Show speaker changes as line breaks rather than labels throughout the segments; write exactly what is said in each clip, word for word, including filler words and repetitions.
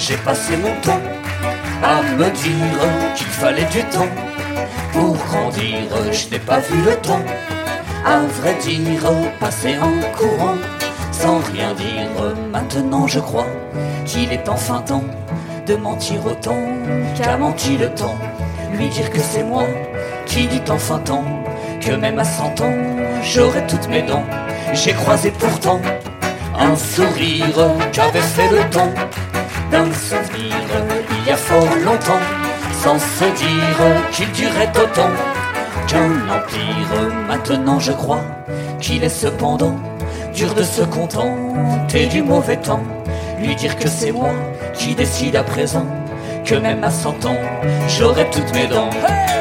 j'ai passé mon temps à me dire qu'il fallait du temps pour grandir. Je n'ai pas vu le temps, à vrai dire, passer en courant sans rien dire. Maintenant je crois qu'il est enfin temps de mentir autant qu'a menti le temps. Lui dire que c'est moi qui dit enfin tant que même à cent ans j'aurai toutes mes dents. J'ai croisé pourtant un sourire qu'avait fait le temps d'un souvenir il y a fort longtemps, sans se dire qu'il durait autant qu'un empire. Maintenant je crois qu'il est cependant dur de se contenter du mauvais temps. Lui dire que c'est moi qui décide à présent que même à cent ans j'aurai toutes mes dents. Hey!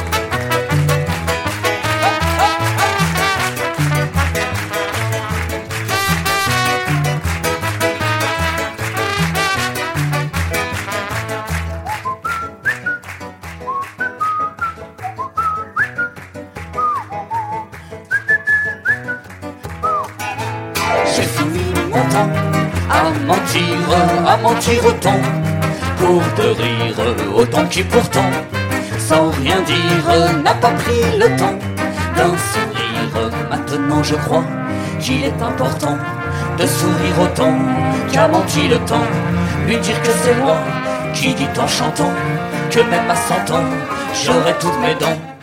J'ai fini mon temps à mentir, à mentir autant pour de rire, autant qui pourtant, sans rien dire, n'a pas pris le temps d'un sourire. Maintenant je crois qu'il est important de sourire autant qu'a menti le temps. Lui dire que c'est moi qui dit en chantant que même à cent ans j'aurai toutes mes dents.